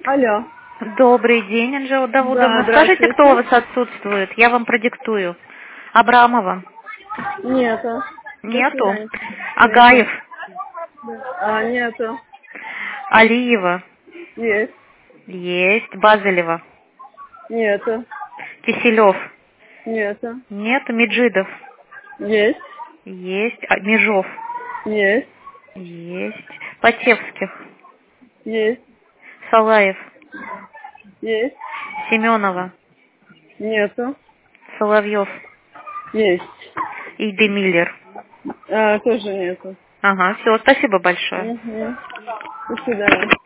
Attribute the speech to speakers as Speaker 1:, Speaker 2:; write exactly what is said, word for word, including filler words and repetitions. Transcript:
Speaker 1: Алло.
Speaker 2: Добрый день, Анжела Давудовна.
Speaker 1: Да,
Speaker 2: Скажите, кто у вас отсутствует? Я вам продиктую. Абрамова?
Speaker 1: Нету.
Speaker 2: Нету. Агаев?
Speaker 1: А, нету.
Speaker 2: Алиева?
Speaker 1: Есть.
Speaker 2: Есть. Базелева?
Speaker 1: Нету.
Speaker 2: Киселев?
Speaker 1: Нету.
Speaker 2: Нету. Меджидов?
Speaker 1: Есть.
Speaker 2: Есть. А, Межов?
Speaker 1: Есть.
Speaker 2: Есть. Потевских?
Speaker 1: Есть.
Speaker 2: Салаев?
Speaker 1: Есть.
Speaker 2: Семенова?
Speaker 1: Нету.
Speaker 2: Соловьев?
Speaker 1: Есть.
Speaker 2: И Демиллер?
Speaker 1: А, тоже нету.
Speaker 2: Ага, все, спасибо большое.
Speaker 1: Угу. До свидания.